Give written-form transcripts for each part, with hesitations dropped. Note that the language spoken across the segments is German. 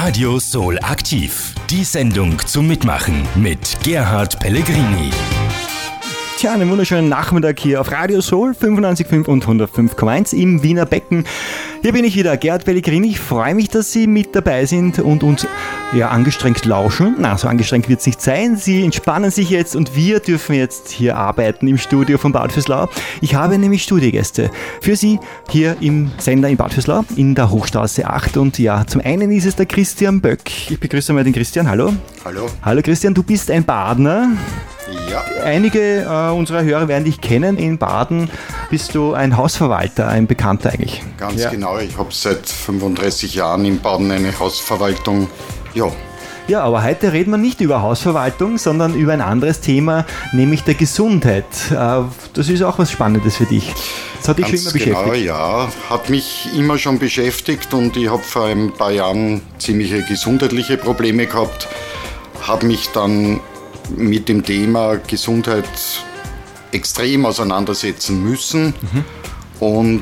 Radio Soul aktiv. Die Sendung zum Mitmachen mit Gerhard Pellegrini. Tja, einen wunderschönen Nachmittag hier auf Radio Soul 95.5 und 105.1 im Wiener Becken. Hier bin ich wieder, Gerhard Pellegrini. Ich freue mich, dass Sie mit dabei sind und uns angestrengt lauschen. Na, so angestrengt wird es nicht sein. Sie entspannen sich jetzt und wir dürfen jetzt hier arbeiten im Studio von Bad Vöslau. Ich habe nämlich Studiogäste für Sie hier im Sender in Bad Vöslau in der Hochstraße 8. Und ja, zum einen ist es der Christian Böck. Ich begrüße mal den Christian. Hallo. Hallo. Hallo Christian, du bist ein Badener. Ja. Einige unserer Hörer werden dich kennen. In Baden bist du ein Hausverwalter, ein Bekannter eigentlich. Ganz genau. Ich habe seit 35 Jahren in Baden eine Hausverwaltung. Ja, aber heute reden wir nicht über Hausverwaltung, sondern über ein anderes Thema, nämlich der Gesundheit. Das ist auch was Spannendes für dich. Das hat dich schon immer beschäftigt. Genau, ja. Hat mich immer schon beschäftigt und ich habe vor ein paar Jahren ziemliche gesundheitliche Probleme gehabt. Habe mich dann mit dem Thema Gesundheit extrem auseinandersetzen müssen und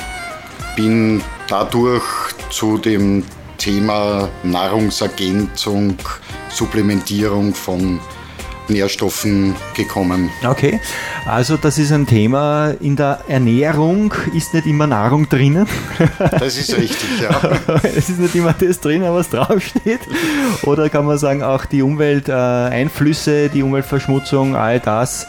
bin dadurch zu dem Thema Nahrungsergänzung, Supplementierung von Nährstoffen gekommen. Okay, also das ist ein Thema, in der Ernährung ist nicht immer Nahrung drinnen. Das ist richtig, ja. Es ist nicht immer das drinnen, was draufsteht. Oder kann man sagen, auch die Umwelteinflüsse, die Umweltverschmutzung, all das,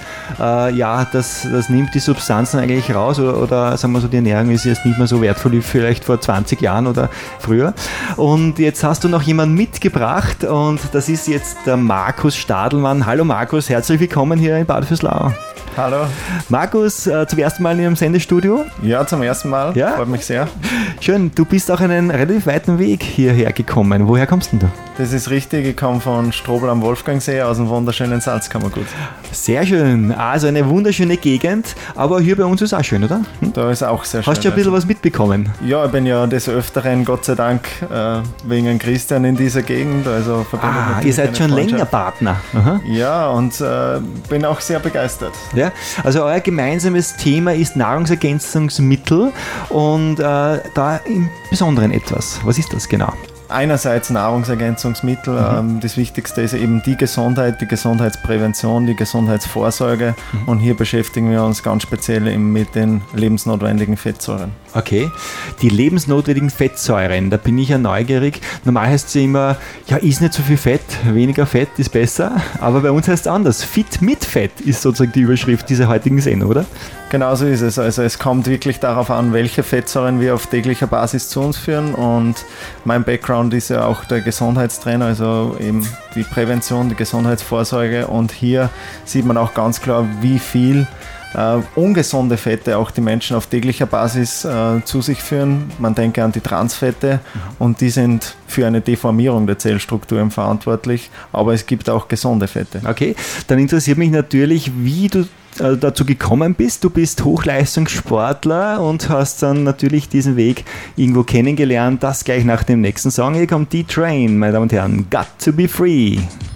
das nimmt die Substanzen eigentlich raus. Oder sagen wir so, die Ernährung ist jetzt nicht mehr so wertvoll wie vielleicht vor 20 Jahren oder früher. Und jetzt hast du noch jemanden mitgebracht und das ist jetzt der Markus Stadelmann. Hallo Markus, herzlich willkommen hier in Bad Vöslau. Hallo. Markus, zum ersten Mal in Ihrem Sendestudio? Ja, zum ersten Mal. Ja? Freut mich sehr. Schön, du bist auch einen relativ weiten Weg hierher gekommen. Woher kommst denn du? Das ist richtig, ich komme von Strobl am Wolfgangsee aus dem wunderschönen Salzkammergut. Sehr schön, also eine wunderschöne Gegend, aber hier bei uns ist auch schön, oder? Da ist auch sehr schön. Hast du ein bisschen was mitbekommen? Ja, ich bin ja des Öfteren, Gott sei Dank, wegen Christian in dieser Gegend. Also ihr seid schon länger Partner. Aha. Ja, und bin auch sehr begeistert. Ja, also euer gemeinsames Thema ist Nahrungsergänzungsmittel und da im Besonderen etwas. Was ist das genau? Einerseits Nahrungsergänzungsmittel, das Wichtigste ist eben die Gesundheit, die Gesundheitsprävention, die Gesundheitsvorsorge und hier beschäftigen wir uns ganz speziell eben mit den lebensnotwendigen Fettsäuren. Okay, die lebensnotwendigen Fettsäuren, da bin ich ja neugierig. Normal heißt es ja immer, ja, isst nicht so viel Fett, weniger Fett ist besser, aber bei uns heißt es anders. Fit mit Fett ist sozusagen die Überschrift dieser heutigen Sendung, oder? Genau so ist es. Also es kommt wirklich darauf an, welche Fettsäuren wir auf täglicher Basis zu uns führen und mein Background ist ja auch der Gesundheitstrainer, also eben die Prävention, die Gesundheitsvorsorge und hier sieht man auch ganz klar, wie viel ungesunde Fette auch die Menschen auf täglicher Basis zu sich führen. Man denke an die Transfette und die sind für eine Deformierung der Zellstrukturen verantwortlich, aber es gibt auch gesunde Fette. Okay, dann interessiert mich natürlich, wie du dazu gekommen bist. Du bist Hochleistungssportler und hast dann natürlich diesen Weg irgendwo kennengelernt. Das gleich nach dem nächsten Song. Hier kommt D-Train, meine Damen und Herren. Got to be free.